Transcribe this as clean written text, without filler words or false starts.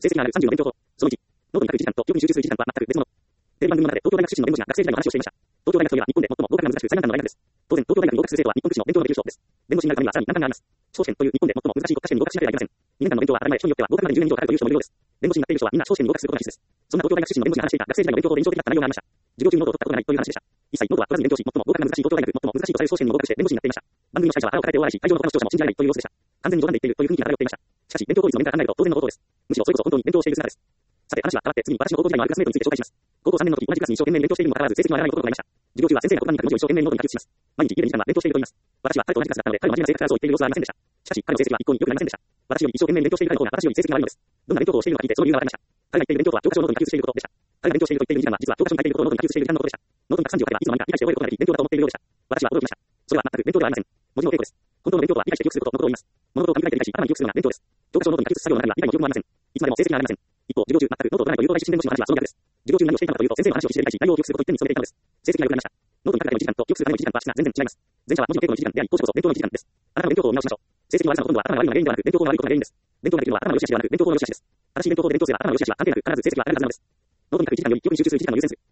成績がある30の勉強法。その1、ノートに書く1時間と記憶に集中する1時間は全く別物。テレビ番組の中で東京大学出身の弁護士が学生時代の話をしていました。東京大学といえば日本で最も合格が難しく最難関の大学です。当然、東京大学に合格する生徒は日本屈指の勉強のできる人です。弁護士になるためにはさらに難関があります。司法試験という日本で最も難しい国家試験に合格しなければいけません。2年間の勉強は当たり前、人によっては合格まで10年以上かかるという人もいるようです。弁護士になっている人はみんな司法試験に合格することが必須です。そんな東京大学出身の弁護士が話していた学生時代の勉強法で印象的だった内容がありました。授業中にノートを取ったことがないという話でした。一切ノートは取らずに勉強し、最も合格が難しい東京大学、最も難しいとされる司法試験にも合格して弁護士になっていました。番組の司会者は腹を抱えて大笑いし、会場の他の視聴者も信じられないという様子でした。完全に冗談で言っているという雰囲気が漂っていました。しかし、勉強効率の面から考えると当然のことです。むしろそれこそ本当に勉強をしている姿です。さて話は変わって次に私の高校時代のあるクラスメートについて紹介します。高校3年の時同じクラスに一生懸命に勉強しているにもかかわらず成績が上がらないことがありました。授業中は先生が黒板に書く文字を一生懸命にノートに書き写します。毎日家で2時間は勉強していると言います。私は彼と同じクラスだったので彼の真面目な性格からそう言っている様子はありませんでした。しかし彼の成績は一向に良くなりませんでした。私より一生懸命に勉強している彼の方が私より成績が悪いのです。どんな勉強法をしているのか聞いてその理由がわかりました。彼が言っている勉強とは教科書をノートに書き写していることでした。彼が勉強していると言っている時間は実は教科書に書いていることをノートに書き写している時間のことでした。ノートに書く漢字を書けばいつの間にか理解して覚えることができ勉強だと思っているようでした。私は驚きました。それは全く勉強ではありません。文字の稽古です。本当の勉強とは理解して記憶することのことを言います。物事を紙に書いて理解し頭に記憶するのが勉強です。教科書をノートに書き写す作業の中には理解も記憶もありません。いつまでも成績が上がりません。一方、授業中全くノートを取らないという東大出身弁護士の話はその逆です。授業中何をしていたのかというと先生の話を必死で理解し内容を記憶すること一点に努めていたのです。成績が良くなりました。ノートに書くだけの1時間と記憶するための1時間は質が全然違います。前者は文字の稽古の1時間であり後者こそ勉強の1時間です。あなたの勉強法を見直しましょう。成績の悪さのほとんどは頭が悪いのが原因ではなく勉強法の悪いことが原因です。勉強ができるのは頭の良し悪しではなく勉強法の良し悪しです。正しい勉強法で勉強すれば頭の良し悪しは関係なく必ず成績は上がるはずなのです。ノートに書く1時間より記憶に集中する1時間を優先する。